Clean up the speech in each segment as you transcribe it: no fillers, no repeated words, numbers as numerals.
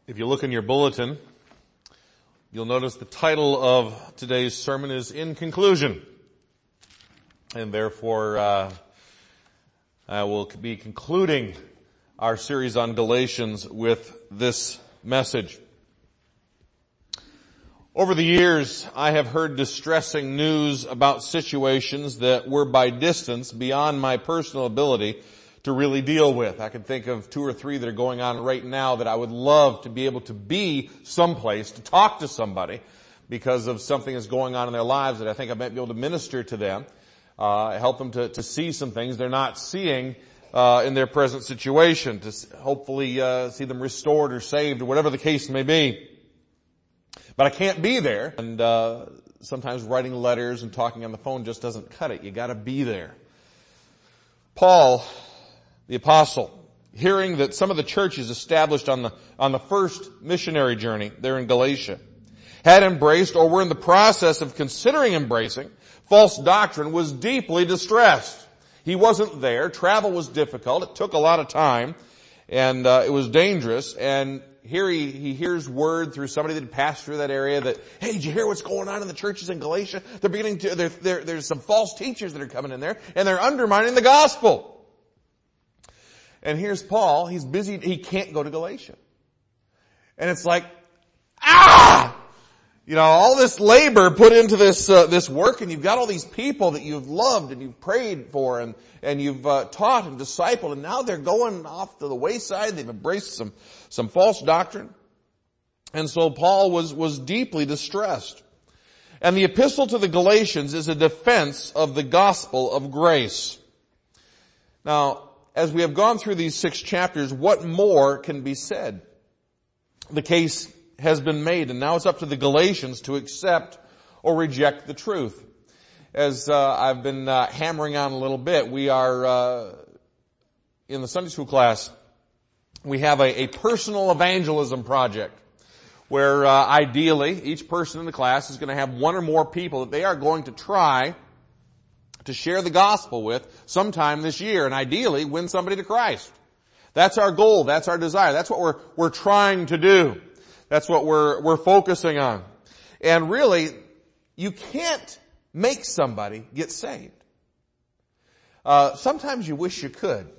If you look in your bulletin, you'll notice the title of today's sermon is In Conclusion. And therefore, I will be concluding our series on Galatians with this message. Over the years, I have heard distressing news about situations that were by distance beyond my personal ability to really deal with. I can think of 2 or 3 that are going on right now that I would love to be able to be someplace to talk to somebody because of something that's going on in their lives that I think I might be able to minister to them, help them to see some things they're not seeing in their present situation, to hopefully see them restored or saved or whatever the case may be. But I can't be there, and sometimes writing letters and talking on the phone just doesn't cut it. You gotta be there. Paul, the apostle, hearing that some of the churches established on the first missionary journey there in Galatia had embraced or were in the process of considering embracing false doctrine, was deeply distressed. He wasn't there. Travel was difficult. It took a lot of time, and it was dangerous. And here he hears word through somebody that had passed through that area that, hey, did you hear what's going on in the churches in Galatia? They're beginning to, there's some false teachers that are coming in there, and they're undermining the gospel. And here's Paul, he's busy, he can't go to Galatia. And it's like, all this labor put into this work, and you've got all these people that you've loved and you've prayed for and you've taught and discipled, and now they're going off to the wayside. They've embraced some false doctrine. And so Paul was deeply distressed. And the epistle to the Galatians is a defense of the gospel of grace. Now, as we have gone through these 6 chapters, what more can be said? The case has been made, and now it's up to the Galatians to accept or reject the truth. As I've been hammering on a little bit, we are in the Sunday school class, we have a personal evangelism project where ideally each person in the class is going to have 1 or more people that they are going to try to share the gospel with sometime this year, and ideally win somebody to Christ. That's our goal. That's our desire. That's what we're trying to do. That's what we're focusing on. And really, you can't make somebody get saved. Sometimes you wish you could.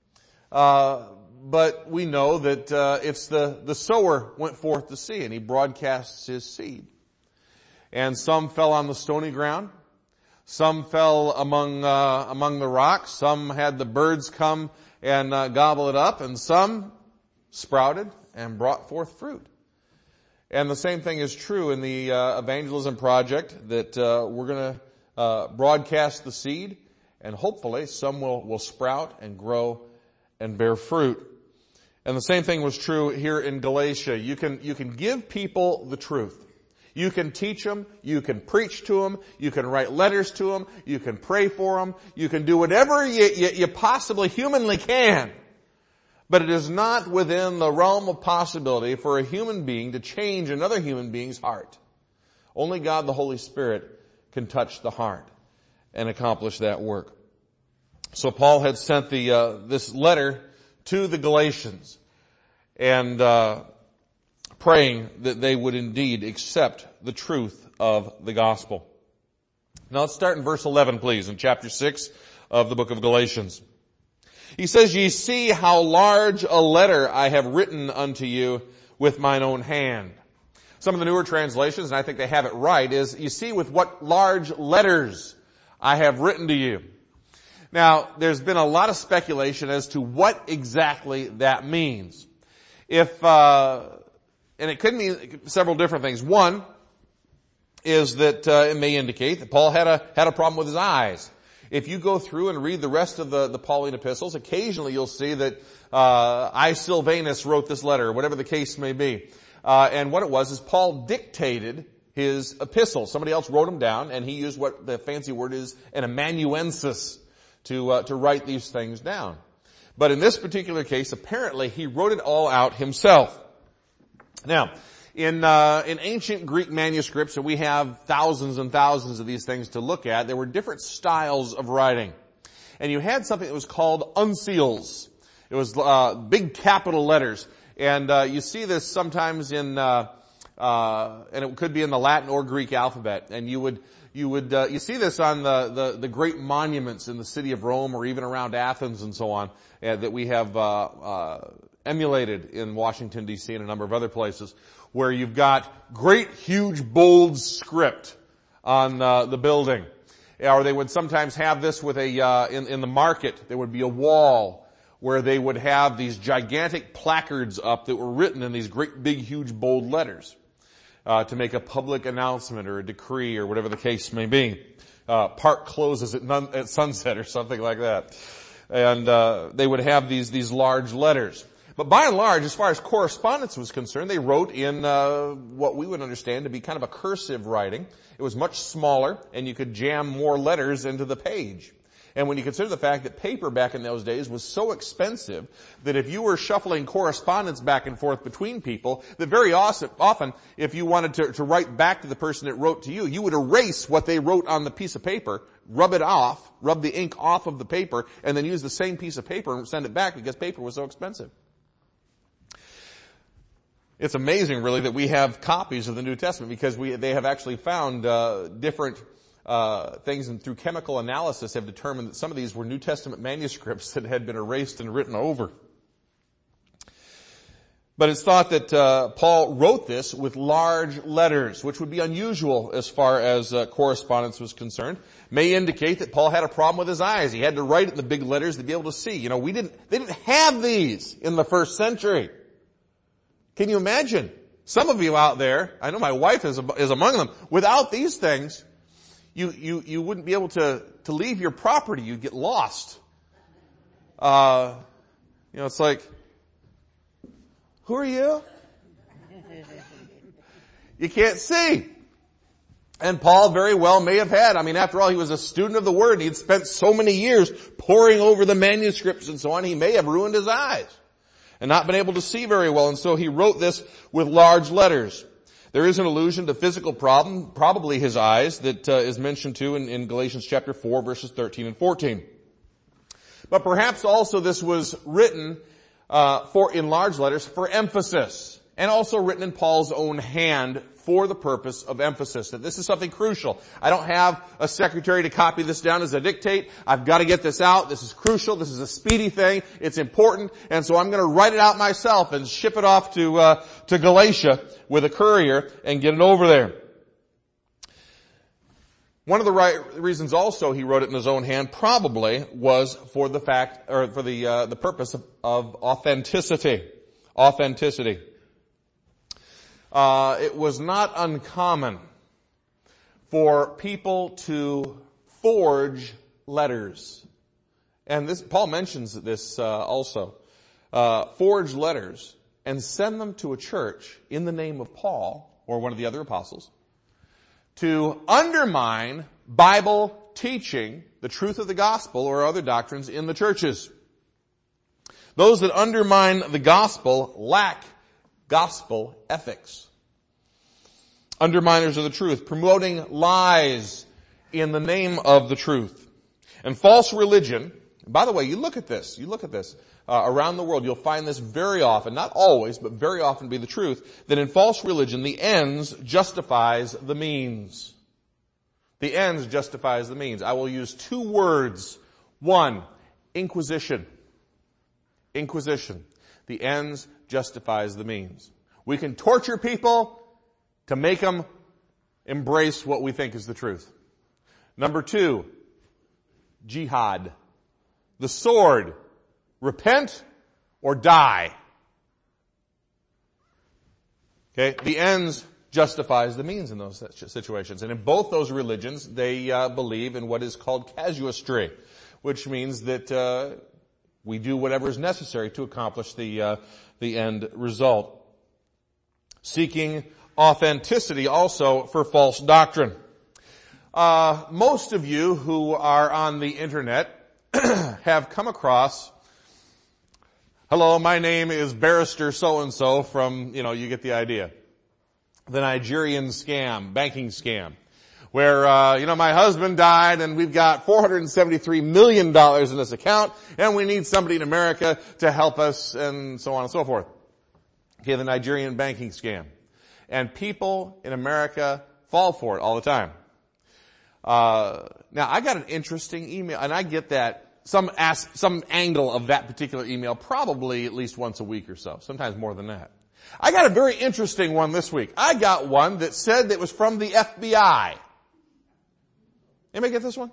But we know that it's the sower went forth to see, and he broadcasts his seed. And some fell on the stony ground. Some fell among the rocks. Some had the birds come and gobble it up, and some sprouted and brought forth fruit. And the same thing is true in the evangelism project, that we're going to broadcast the seed, and hopefully some will sprout and grow and bear fruit. And the same thing was true here in Galatia. You can give people the truth. You can teach them, you can preach to them, you can write letters to them, you can pray for them, you can do whatever you possibly humanly can. But it is not within the realm of possibility for a human being to change another human being's heart. Only God the Holy Spirit can touch the heart and accomplish that work. So Paul had sent this letter to the Galatians, and praying that they would indeed accept the truth of the gospel. Now let's start in verse 11, please, in chapter 6 of the book of Galatians. He says, "Ye see how large a letter I have written unto you with mine own hand." Some of the newer translations, and I think they have it right, is, "You see with what large letters I have written to you." Now, there's been a lot of speculation as to what exactly that means. And it could mean several different things. One is that it may indicate that Paul had a problem with his eyes. If you go through and read the rest of the Pauline epistles, occasionally you'll see that I, Silvanus, wrote this letter, or whatever the case may be. And what it was is Paul dictated his epistles. Somebody else wrote them down, and he used what the fancy word is, an amanuensis, to write these things down. But in this particular case, apparently he wrote it all out himself. Now, in ancient Greek manuscripts, and we have thousands and thousands of these things to look at, there were different styles of writing. And you had something that was called uncials. It was big capital letters. And you see this sometimes in and it could be in the Latin or Greek alphabet. And you see this on the great monuments in the city of Rome or even around Athens and so on, that we have emulated in Washington D.C. and a number of other places, where you've got great, huge, bold script on the building. Or they would sometimes have this with in the market, there would be a wall where they would have these gigantic placards up that were written in these great, big, huge, bold letters to make a public announcement or a decree or whatever the case may be. Park closes at sunset or something like that. And they would have these large letters. But by and large, as far as correspondence was concerned, they wrote in what we would understand to be kind of a cursive writing. It was much smaller, and you could jam more letters into the page. And when you consider the fact that paper back in those days was so expensive that if you were shuffling correspondence back and forth between people, that very often, if you wanted to write back to the person that wrote to you, you would erase what they wrote on the piece of paper, rub the ink off of the paper, and then use the same piece of paper and send it back because paper was so expensive. It's amazing, really, that we have copies of the New Testament because they have actually found different things, and through chemical analysis have determined that some of these were New Testament manuscripts that had been erased and written over. But it's thought that Paul wrote this with large letters, which would be unusual as far as correspondence was concerned. May indicate that Paul had a problem with his eyes. He had to write it in the big letters to be able to see. They didn't have these in the first century. Can you imagine? Some of you out there, I know my wife is among them, without these things, you wouldn't be able to leave your property. You'd get lost. It's like, who are you? You can't see. And Paul very well may have had. After all, he was a student of the Word. He had spent so many years poring over the manuscripts and so on. He may have ruined his eyes and not been able to see very well. And so he wrote this with large letters. There is an allusion to physical problem, probably his eyes, that is mentioned too in Galatians chapter 4, verses 13 and 14. But perhaps also this was written in large letters for emphasis, and also written in Paul's own hand for the purpose of emphasis, that this is something crucial. I don't have a secretary to copy this down as a dictate. I've got to get this out. This is crucial. This is a speedy thing. It's important. And so I'm going to write it out myself and ship it off to Galatia with a courier and get it over there. One of the reasons also he wrote it in his own hand probably was for the fact, or for the purpose of authenticity. Authenticity. It was not uncommon for people to forge letters. And Paul mentions this also. Forge letters and send them to a church in the name of Paul or one of the other apostles to undermine Bible teaching, the truth of the gospel or other doctrines in the churches. Those that undermine the gospel lack gospel ethics. Underminers of the truth, promoting lies in the name of the truth. And false religion, by the way, you look at this around the world, you'll find this very often, not always, but very often be the truth, that in false religion, the ends justifies the means. The ends justifies the means. I will use two words. One, inquisition. Inquisition. The ends justifies the means. We can torture people to make them embrace what we think is the truth. Number two, jihad. The sword. Repent or die. Okay? The ends justifies the means in those situations. And in both those religions, they believe in what is called casuistry, which means that we do whatever is necessary to accomplish the end result. Seeking authenticity also for false doctrine. Most of you who are on the internet have come across, hello, my name is Barrister so-and-so from, you get the idea. The Nigerian scam, banking scam, where, my husband died and we've got $473 million in this account and we need somebody in America to help us and so on and so forth. Okay, the Nigerian banking scam. And people in America fall for it all the time. Now I got an interesting email, and I get that some angle of that particular email probably at least once a week or so, sometimes more than that. I got a very interesting one this week. I got one that said that it was from the FBI. Anybody get this one?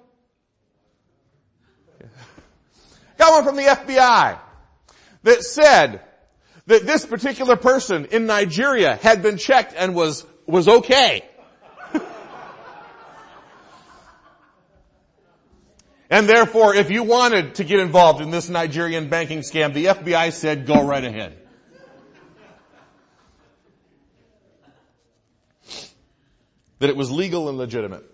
Got one from the FBI that said that this particular person in Nigeria had been checked and was okay. And therefore, if you wanted to get involved in this Nigerian banking scam, the FBI said, go right ahead. That it was legal and legitimate.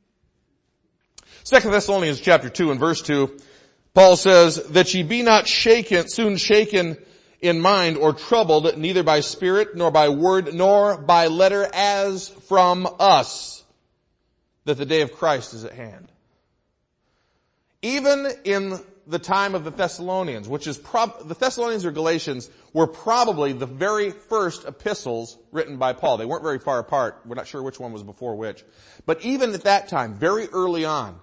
2 Thessalonians chapter 2 and verse 2, Paul says, that ye be not soon shaken in mind or troubled, neither by spirit, nor by word, nor by letter, as from us, that the day of Christ is at hand. Even in the time of the Thessalonians, which is the Thessalonians or Galatians were probably the very first epistles written by Paul. They weren't very far apart. We're not sure which one was before which. But even at that time, very early on,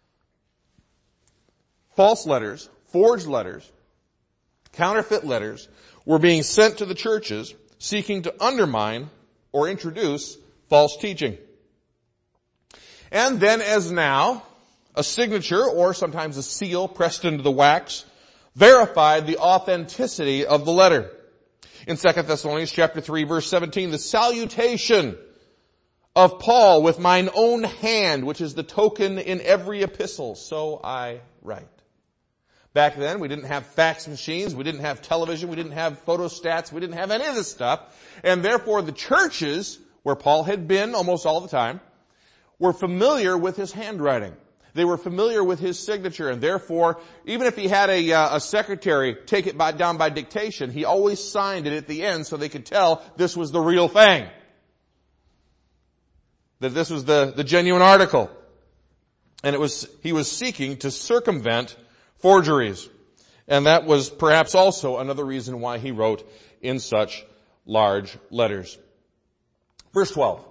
false letters, forged letters, counterfeit letters were being sent to the churches seeking to undermine or introduce false teaching. And then as now, a signature or sometimes a seal pressed into the wax verified the authenticity of the letter. In 2 Thessalonians chapter 3 verse 17, the salutation of Paul with mine own hand, which is the token in every epistle, so I write. Back then, we didn't have fax machines, we didn't have television, we didn't have photostats, we didn't have any of this stuff, and therefore the churches, where Paul had been almost all the time, were familiar with his handwriting. They were familiar with his signature, and therefore, even if he had a secretary take it down by dictation, he always signed it at the end so they could tell this was the real thing. That this was the genuine article. And he was seeking to circumvent forgeries. And that was perhaps also another reason why he wrote in such large letters. Verse 12.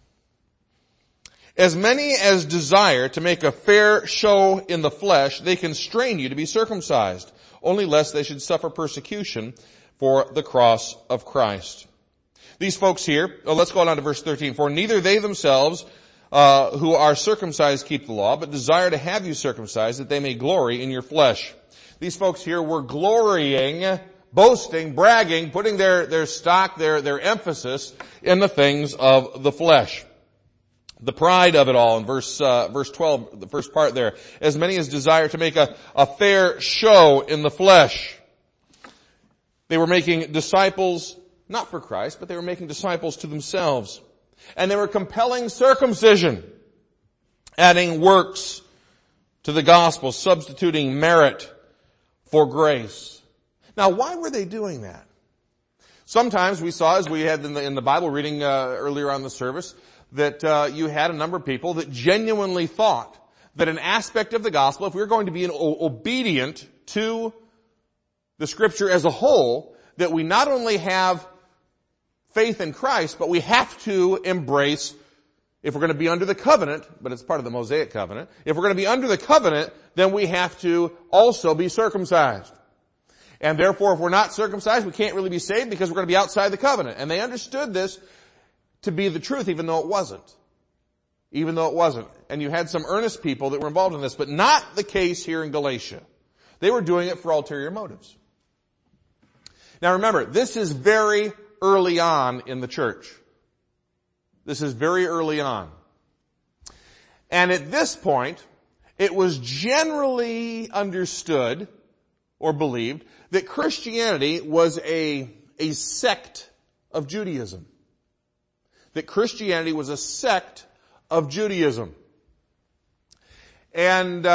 As many as desire to make a fair show in the flesh, they constrain you to be circumcised, only lest they should suffer persecution for the cross of Christ. These folks here, let's go on to verse 13. For neither they themselves who are circumcised keep the law, but desire to have you circumcised, that they may glory in your flesh. These folks here were glorying, boasting, bragging, putting their stock, their emphasis in the things of the flesh. The pride of it all in verse 12, the first part there. As many as desire to make a fair show in the flesh. They were making disciples, not for Christ, but they were making disciples to themselves. And they were compelling circumcision, adding works to the gospel, substituting merit for grace. Now, why were they doing that? Sometimes we saw, as we had in the Bible reading earlier on the service, that you had a number of people that genuinely thought that an aspect of the gospel, if we were going to be obedient to the scripture as a whole, that we not only have faith in Christ, but we have to embrace, if we're going to be under the covenant, but it's part of the Mosaic covenant, if we're going to be under the covenant, then we have to also be circumcised. And therefore, if we're not circumcised, we can't really be saved because we're going to be outside the covenant. And they understood this to be the truth, even though it wasn't. Even though it wasn't. And you had some earnest people that were involved in this, but not the case here in Galatia. They were doing it for ulterior motives. Now remember, this is very early on in the church. This is very early on. And at this point, it was generally understood or believed that Christianity was a sect of Judaism. That Christianity was a sect of Judaism. And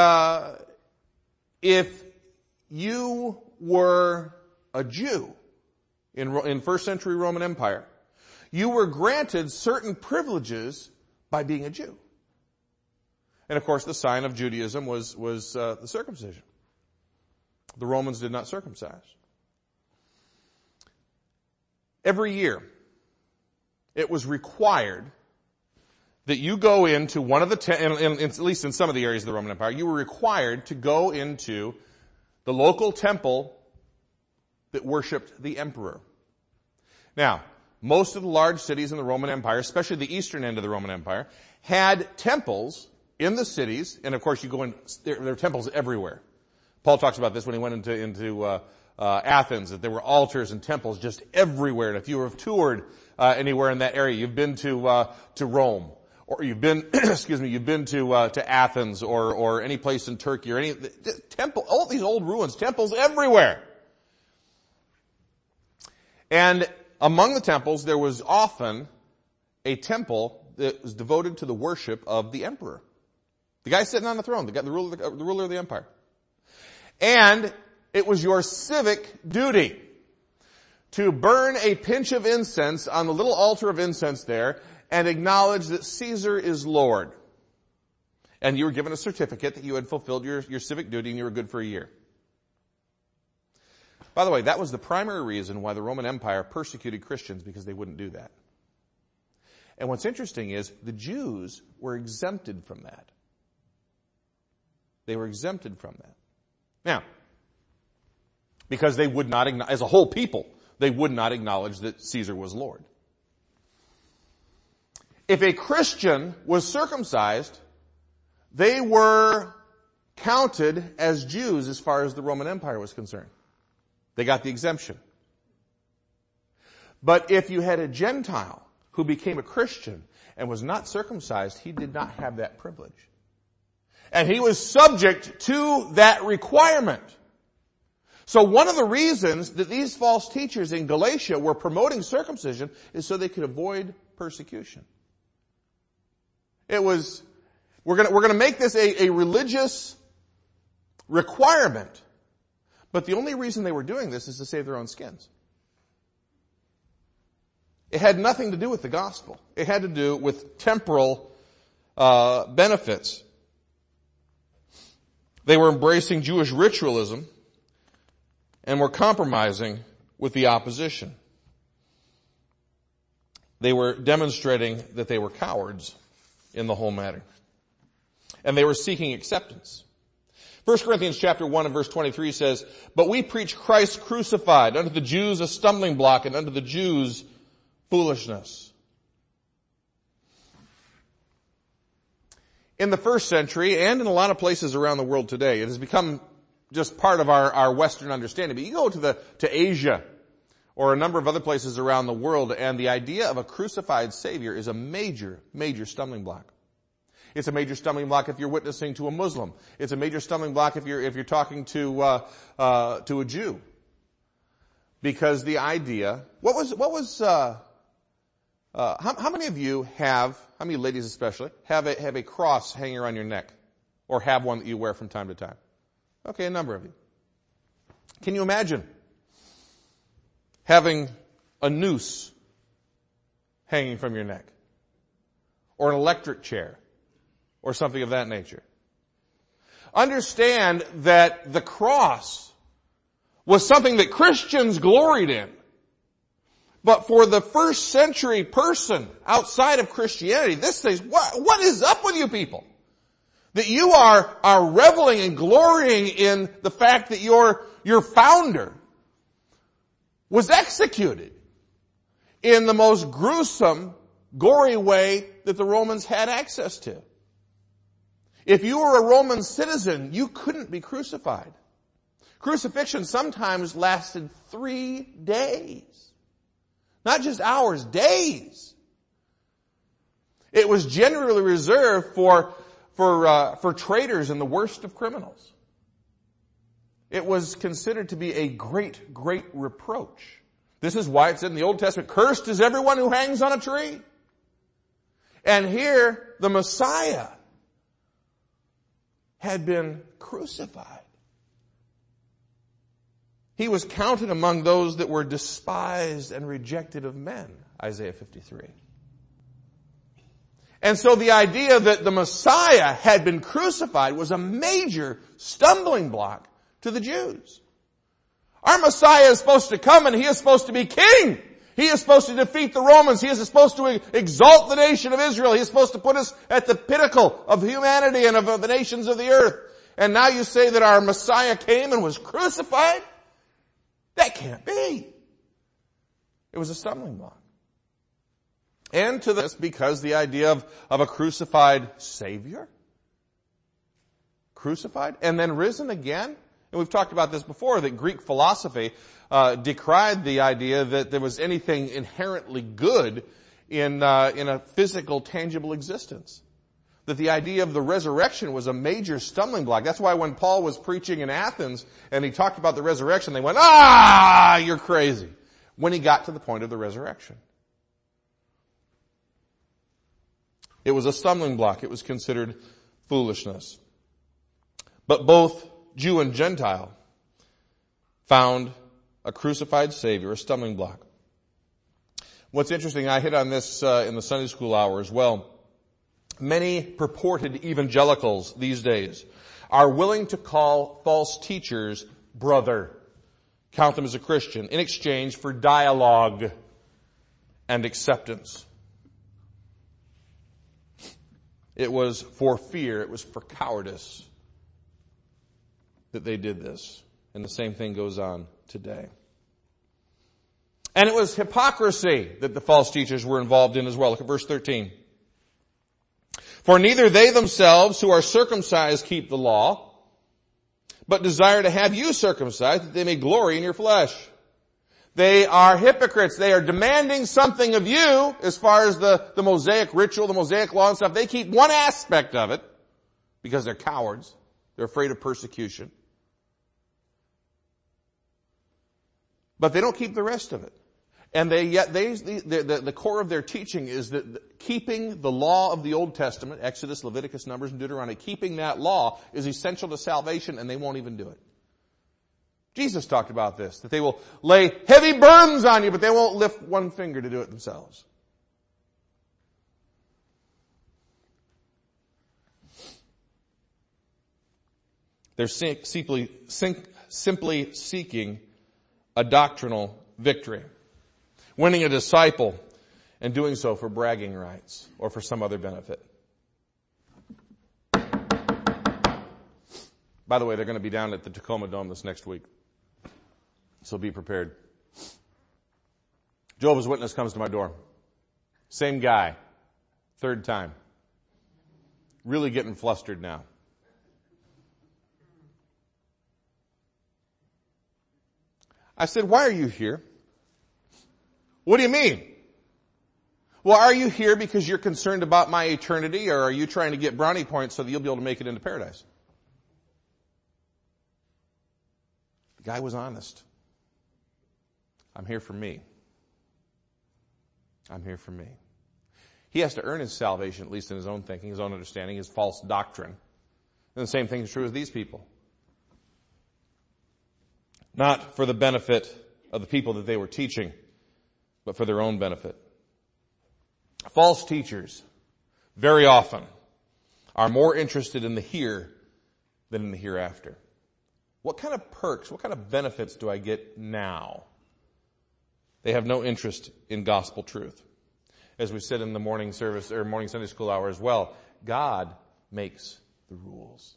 if you were a Jew in first century Roman Empire, you were granted certain privileges by being a Jew. And of course the sign of Judaism was the circumcision. The Romans did not circumcise. every year, it was required that you go into one of the, at least in some of the areas of the Roman Empire, you were required to go into the local temple that worshipped the emperor. Now, most of the large cities in the Roman Empire, especially the eastern end of the Roman Empire, had temples in the cities, and of course you go in, there are temples everywhere. Paul talks about this when he went into Athens, that there were altars and temples just everywhere. And if you have toured anywhere in that area, you've been to Rome, or you've been, you've been to Athens, or any place in Turkey, or any temple, all these old ruins, temples everywhere. And among the temples, there was often a temple that was devoted to the worship of the emperor. The guy sitting on the throne, the ruler of the empire. And it was your civic duty to burn a pinch of incense on the little altar of incense there and acknowledge that Caesar is Lord. And you were given a certificate that you had fulfilled your civic duty and you were good for a year. By the way, that was the primary reason why the Roman Empire persecuted Christians, because they wouldn't do that. And what's interesting is the Jews were exempted from that. They were exempted from that. Now, because they would not, as a whole people, they would not acknowledge that Caesar was Lord. If a Christian was circumcised, they were counted as Jews as far as the Roman Empire was concerned. They got the exemption. But if you had a Gentile who became a Christian and was not circumcised, he did not have that privilege. And he was subject to that requirement. So one of the reasons that these false teachers in Galatia were promoting circumcision is so they could avoid persecution. It was, we're going to make this a religious requirement. But the only reason they were doing this is to save their own skins. It had nothing to do with the gospel. It had to do with temporal benefits. They were embracing Jewish ritualism and were compromising with the opposition. They were demonstrating that they were cowards in the whole matter. And they were seeking acceptance. 1 Corinthians chapter 1 and verse 23 says, "But we preach Christ crucified, unto the Jews a stumbling block, and unto the Jews foolishness." In the first century, and in a lot of places around the world today, it has become just part of our Western understanding. But you go to Asia, or a number of other places around the world, and the idea of a crucified Savior is a major, major stumbling block. It's a major stumbling block if you're witnessing to a Muslim. It's a major stumbling block if you're talking to a Jew. Because the idea, how many of you how many ladies especially, have a cross hanging around your neck? Or have one that you wear from time to time? Okay, a number of you. Can you imagine having a noose hanging from your neck? Or an electric chair? Or something of that nature. Understand that the cross was something that Christians gloried in. But for the first century person outside of Christianity, this says, what is up with you people? That you are reveling and glorying in the fact that your founder was executed in the most gruesome, gory way that the Romans had access to. If you were a Roman citizen, you couldn't be crucified. Crucifixion sometimes lasted 3 days. Not just hours, days. It was generally reserved for traitors and the worst of criminals. It was considered to be a great, great reproach. This is why it said in the Old Testament, "Cursed is everyone who hangs on a tree." And here, the Messiah had been crucified. He was counted among those that were despised and rejected of men, Isaiah 53. And so the idea that the Messiah had been crucified was a major stumbling block to the Jews. Our Messiah is supposed to come and he is supposed to be king. He is supposed to defeat the Romans. He is supposed to exalt the nation of Israel. He is supposed to put us at the pinnacle of humanity and of the nations of the earth. And now you say that our Messiah came and was crucified? That can't be. It was a stumbling block. And to this, because the idea of a crucified Savior, crucified and then risen again. And we've talked about this before, that Greek philosophy decried the idea that there was anything inherently good in a physical, tangible existence. That the idea of the resurrection was a major stumbling block. That's why when Paul was preaching in Athens and he talked about the resurrection, they went, you're crazy, when he got to the point of the resurrection. It was a stumbling block. It was considered foolishness. But both Jew and Gentile found a crucified Savior a stumbling block. What's interesting, I hit on this in the Sunday school hour as well. Many purported evangelicals these days are willing to call false teachers brother, count them as a Christian, in exchange for dialogue and acceptance. It was for fear, it was for cowardice that they did this. And the same thing goes on today. And it was hypocrisy that the false teachers were involved in as well. Look at verse 13. For neither they themselves who are circumcised keep the law, but desire to have you circumcised, that they may glory in your flesh. They are hypocrites. They are demanding something of you as far as the Mosaic ritual, the Mosaic law and stuff. They keep one aspect of it because they're cowards. They're afraid of persecution. But they don't keep the rest of it. And the core of their teaching is that keeping the law of the Old Testament, Exodus, Leviticus, Numbers, and Deuteronomy, keeping that law is essential to salvation, and they won't even do it. Jesus talked about this, that they will lay heavy burdens on you, but they won't lift one finger to do it themselves. They're simply seeking a doctrinal victory. Winning a disciple and doing so for bragging rights or for some other benefit. By the way, they're going to be down at the Tacoma Dome this next week. So be prepared. Jehovah's Witness comes to my door. Same guy. Third time. Really getting flustered now. I said, why are you here? What do you mean? Well, are you here because you're concerned about my eternity, or are you trying to get brownie points so that you'll be able to make it into paradise? The guy was honest. I'm here for me. I'm here for me. He has to earn his salvation, at least in his own thinking, his own understanding, his false doctrine. And the same thing is true with these people. Not for the benefit of the people that they were teaching, but for their own benefit. False teachers, very often, are more interested in the here than in the hereafter. What kind of perks, what kind of benefits do I get now? They have no interest in gospel truth. As we said in the morning service, or morning Sunday school hour as well, God makes the rules.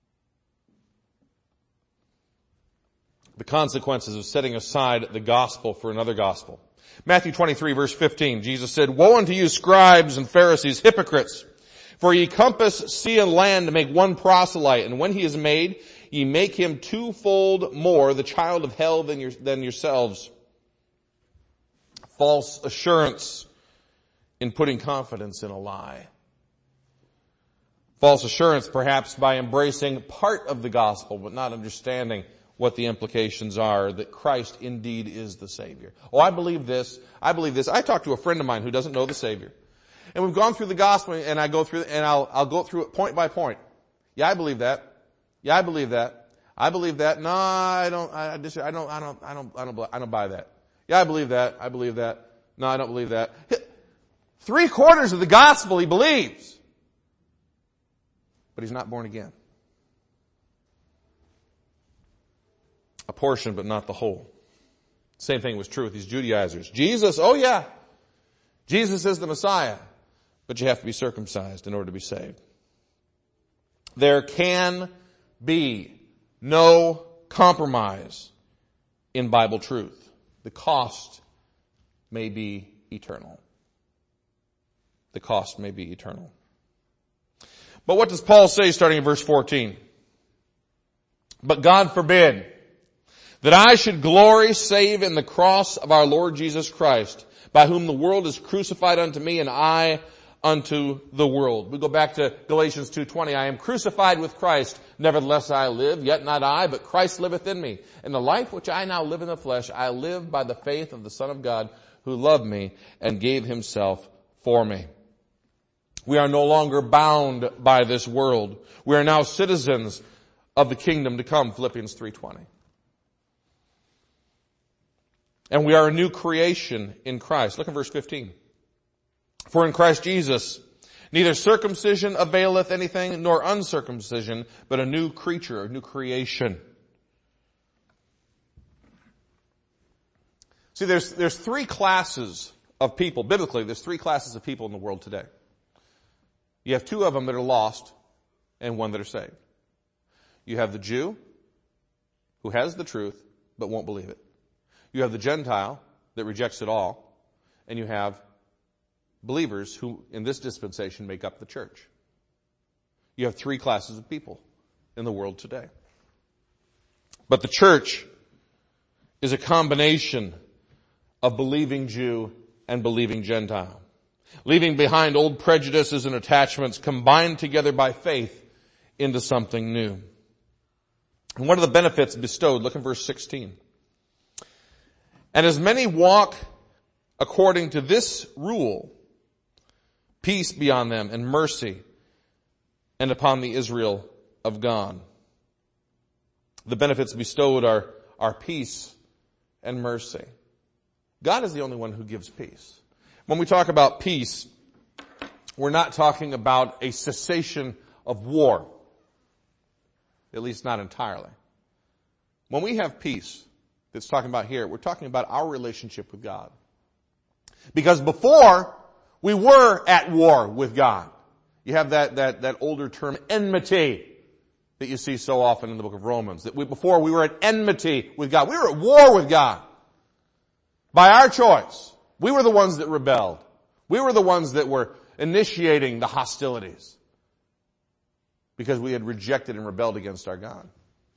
The consequences of setting aside the gospel for another gospel. Matthew 23 verse 15, Jesus said, Woe unto you, scribes and Pharisees, hypocrites! For ye compass sea and land to make one proselyte, and when he is made, ye make him twofold more the child of hell than yourselves. False assurance in putting confidence in a lie. False assurance perhaps by embracing part of the gospel, but not understanding what the implications are, that Christ indeed is the Savior. Oh, I believe this. I believe this. I talked to a friend of mine who doesn't know the Savior. And we've gone through the gospel, and I go through, and I'll go through it point by point. Yeah, I believe that. Yeah, I believe that. I believe that. No, I don't buy that. Yeah, I believe that. I believe that. No, I don't believe that. 3/4 of the gospel he believes. But he's not born again. A portion, but not the whole. Same thing was true with these Judaizers. Jesus, oh yeah, Jesus is the Messiah, but you have to be circumcised in order to be saved. There can be no compromise in Bible truth. The cost may be eternal. The cost may be eternal. But what does Paul say starting in verse 14? But God forbid that I should glory save in the cross of our Lord Jesus Christ, by whom the world is crucified unto me and I unto the world. We go back to Galatians 2:20. I am crucified with Christ, nevertheless I live, yet not I, but Christ liveth in me. And the life which I now live in the flesh, I live by the faith of the Son of God, who loved me and gave himself for me. We are no longer bound by this world. We are now citizens of the kingdom to come, Philippians 3:20. And we are a new creation in Christ. Look at verse 15. For in Christ Jesus, neither circumcision availeth anything, nor uncircumcision, but a new creature, a new creation. See, there's three classes of people. Biblically, there's three classes of people in the world today. You have two of them that are lost and one that are saved. You have the Jew who has the truth but won't believe it. You have the Gentile that rejects it all. And you have believers who, in this dispensation, make up the church. You have three classes of people in the world today. But the church is a combination of believing Jew and believing Gentile. Leaving behind old prejudices and attachments, combined together by faith into something new. And what are the benefits bestowed? Look at verse 16. And as many walk according to this rule, peace be on them and mercy and upon the Israel of God. The benefits bestowed are peace and mercy. God is the only one who gives peace. When we talk about peace, we're not talking about a cessation of war. At least not entirely. When we have peace, that's talking about here, we're talking about our relationship with God. Because before, we were at war with God. You have that older term, enmity, that you see so often in the book of Romans. That before we were at enmity with God. We were at war with God. By our choice. We were the ones that rebelled. We were the ones that were initiating the hostilities. Because we had rejected and rebelled against our God.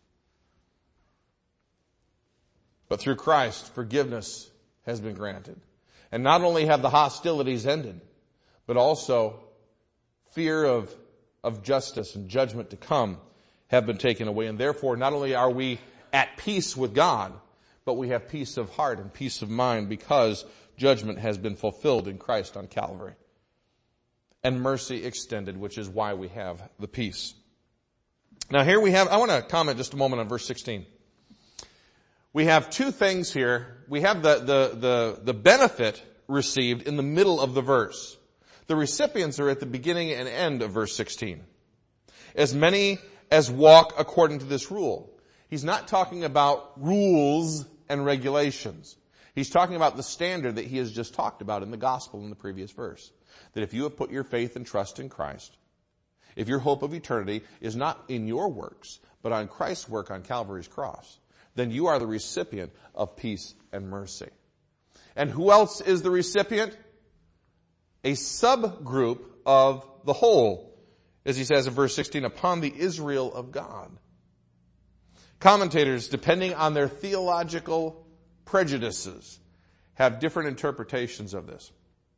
But through Christ, forgiveness has been granted. And not only have the hostilities ended, but also fear of justice and judgment to come have been taken away. And therefore, not only are we at peace with God, but we have peace of heart and peace of mind because judgment has been fulfilled in Christ on Calvary. And mercy extended, which is why we have the peace. Now here we have, I want to comment just a moment on verse 16. We have two things here. We have the benefit received in the middle of the verse. The recipients are at the beginning and end of verse 16. As many as walk according to this rule. He's not talking about rules and regulations. He's talking about the standard that he has just talked about in the gospel in the previous verse. That if you have put your faith and trust in Christ, if your hope of eternity is not in your works, but on Christ's work on Calvary's cross, then you are the recipient of peace and mercy. And who else is the recipient? A subgroup of the whole, as he says in verse 16, upon the Israel of God. Commentators, depending on their theological prejudices, have different interpretations of this.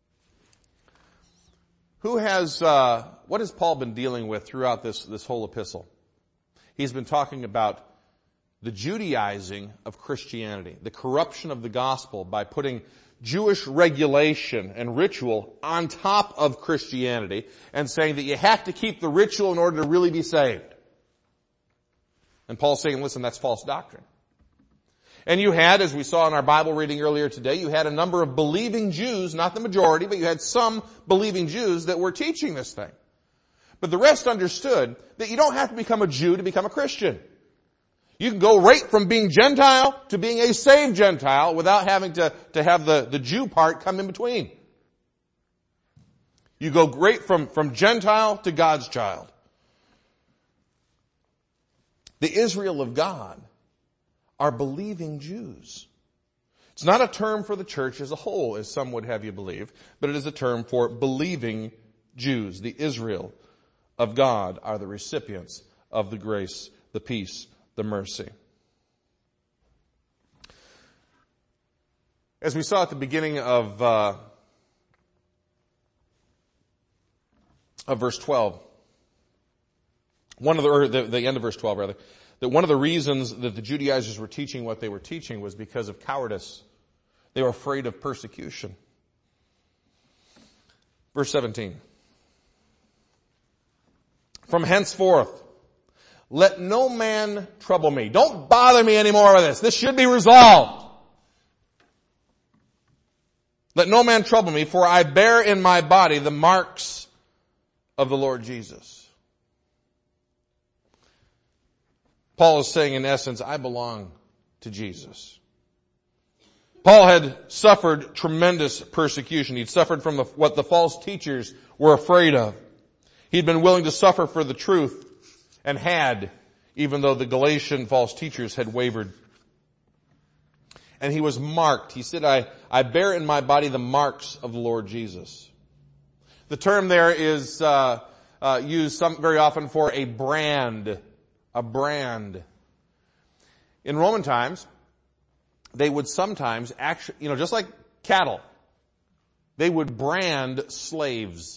What has Paul been dealing with throughout this whole epistle? He's been talking about the Judaizing of Christianity, the corruption of the gospel by putting Jewish regulation and ritual on top of Christianity and saying that you have to keep the ritual in order to really be saved. And Paul's saying, listen, that's false doctrine. And you had, as we saw in our Bible reading earlier today, you had a number of believing Jews, not the majority, but you had some believing Jews that were teaching this thing. But the rest understood that you don't have to become a Jew to become a Christian. You can go right from being Gentile to being a saved Gentile without having to have the Jew part come in between. You go right from Gentile to God's child. The Israel of God are believing Jews. It's not a term for the church as a whole, as some would have you believe, but it is a term for believing Jews. The Israel of God are the recipients of the grace, the peace, the mercy. As we saw at the beginning of verse 12, the end of verse 12 rather, that one of the reasons that the Judaizers were teaching what they were teaching was because of cowardice. They were afraid of persecution. Verse 17. From henceforth, let no man trouble me. Don't bother me anymore with this. This should be resolved. Let no man trouble me, for I bear in my body the marks of the Lord Jesus. Paul is saying in essence, I belong to Jesus. Paul had suffered tremendous persecution. He'd suffered from what the false teachers were afraid of. He'd been willing to suffer for the truth and had, even though the Galatian false teachers had wavered. And he was marked. He said, I bear in my body the marks of the Lord Jesus. The term there is used very often for a brand. A brand. In Roman times, they would sometimes actually, just like cattle, they would brand slaves.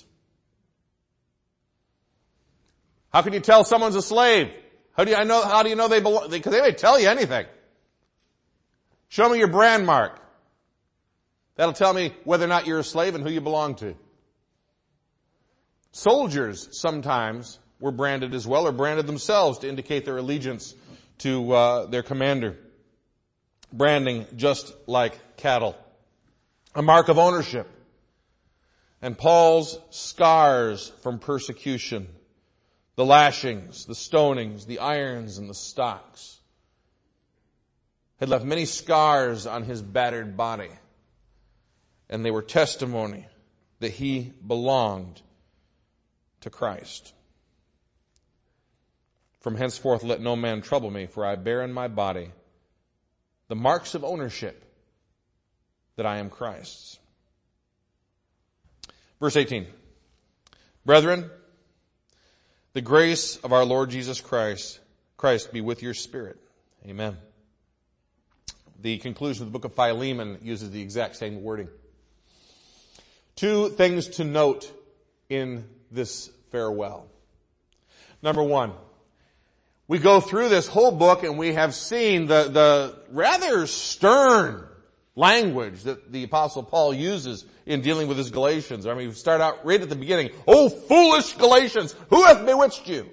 How can you tell someone's a slave? How do you know they belong? Because they may tell you anything. Show me your brand mark. That'll tell me whether or not you're a slave and who you belong to. Soldiers sometimes were branded as well, or branded themselves to indicate their allegiance to their commander. Branding just like cattle. A mark of ownership. And Paul's scars from persecution, the lashings, the stonings, the irons, and the stocks, had left many scars on his battered body. And they were testimony that he belonged to Christ. From henceforth let no man trouble me, for I bear in my body the marks of ownership that I am Christ's. Verse 18. Brethren, the grace of our Lord Jesus Christ be with your spirit. Amen. The conclusion of the book of Philemon uses the exact same wording. Two things to note in this farewell. Number one, we go through this whole book and we have seen the rather stern language that the Apostle Paul uses in dealing with his Galatians. I mean, we start out right at the beginning. Oh, foolish Galatians, who hath bewitched you?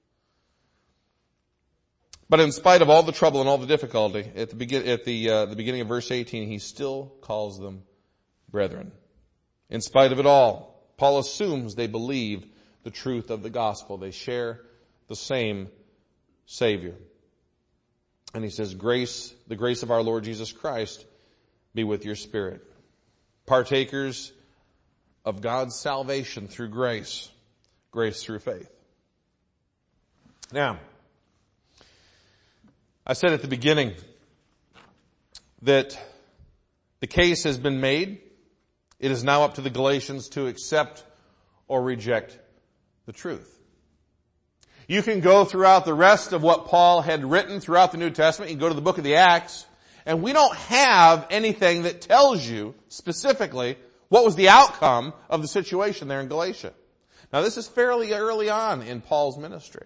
But in spite of all the trouble and all the difficulty, at the beginning of verse 18, he still calls them brethren. In spite of it all, Paul assumes they believe the truth of the gospel. They share the same Savior. And he says, the grace of our Lord Jesus Christ be with your spirit. Partakers of God's salvation through grace through faith. Now, I said at the beginning that the case has been made. It is now up to the Galatians to accept or reject the truth. You can go throughout the rest of what Paul had written throughout the New Testament. You can go to the book of the Acts, and we don't have anything that tells you specifically what was the outcome of the situation there in Galatia. Now, this is fairly early on in Paul's ministry.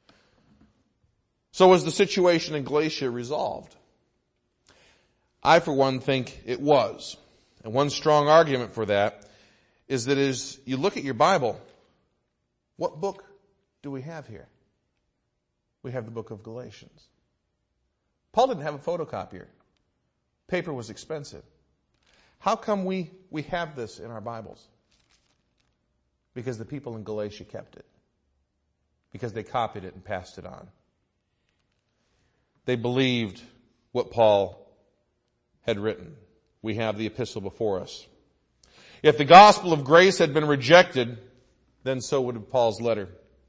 So was the situation in Galatia resolved? I, for one, think it was. And one strong argument for that is that as you look at your Bible, what book do we have here? We have the book of Galatians. Paul didn't have a photocopier. Paper was expensive. How come we have this in our Bibles? Because the people in Galatia kept it. Because they copied it and passed it on. They believed what Paul had written. We have the epistle before us. If the gospel of grace had been rejected, then so would have Paul's letter.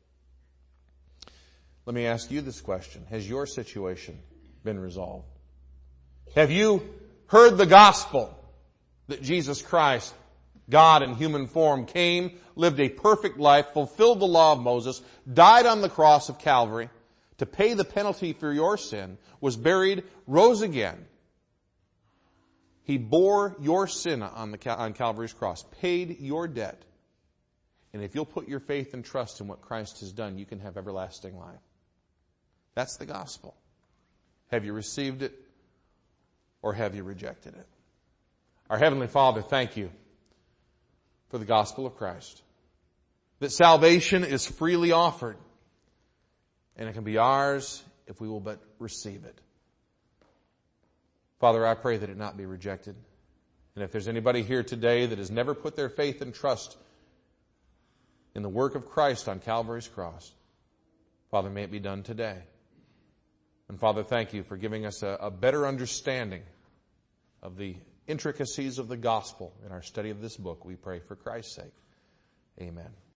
Let me ask you this question. Has your situation been resolved? Have you heard the gospel that Jesus Christ, God in human form, came, lived a perfect life, fulfilled the law of Moses, died on the cross of Calvary to pay the penalty for your sin, was buried, rose again? He bore your sin on Calvary's cross, paid your debt. And if you'll put your faith and trust in what Christ has done, you can have everlasting life. That's the gospel. Have you received it or have you rejected it? Our Heavenly Father, thank you for the gospel of Christ. That salvation is freely offered and it can be ours if we will but receive it. Father, I pray that it not be rejected. And if there's anybody here today that has never put their faith and trust in the work of Christ on Calvary's cross, Father, may it be done today. And Father, thank you for giving us a better understanding of the intricacies of the gospel in our study of this book. We pray for Christ's sake. Amen.